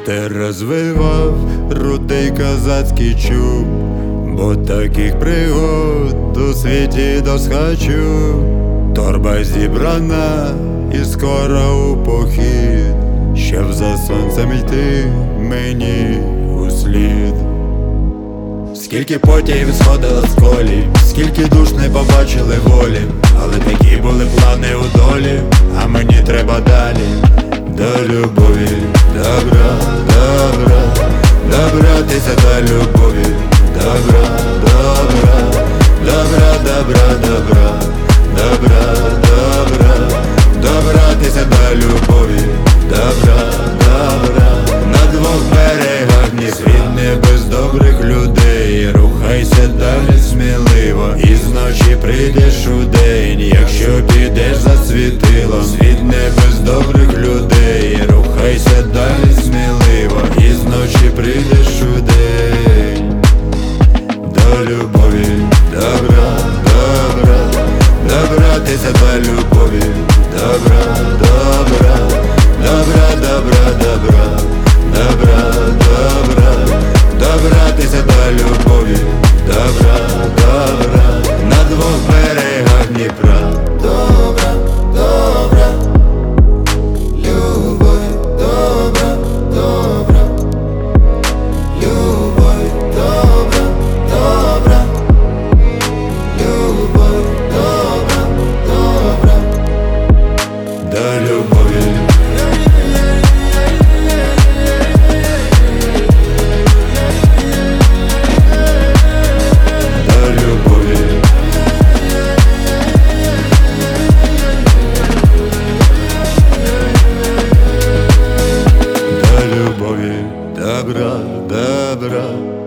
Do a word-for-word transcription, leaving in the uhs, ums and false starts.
Ти розвивав рудий козацький чуб, бо таких пригод у світі досхачу. Торба зібрана і скоро у похід, щоб за сонцем йти мені услід. Скільки потів сходило з колі, скільки душ не побачили волі, але такі були плани у долі, а мені треба далі. До любові, добра, добра, добратися до любові, добра, добра, добра, добра, добра, добра, добра, добратися до любові, добра, добра. На двох берегах ні світ не без добрих людей. Рухайся далі сміливо, і зночі прийдеш у день, якщо підеш за світилом. Світ не без добрих людей. Рухайся далі сміливо, і зночі прийдеш у день. До любові, добра, добра, добратися до любові, добра, добра, добра, добра, добра, добра, добра, добратися до любові, добра, добра, на двох берегах Дніпра. Добра, добра, любовь, добра, добра, любовь, добра, добра, любовь, добра, добра, до любові. Добра, добра.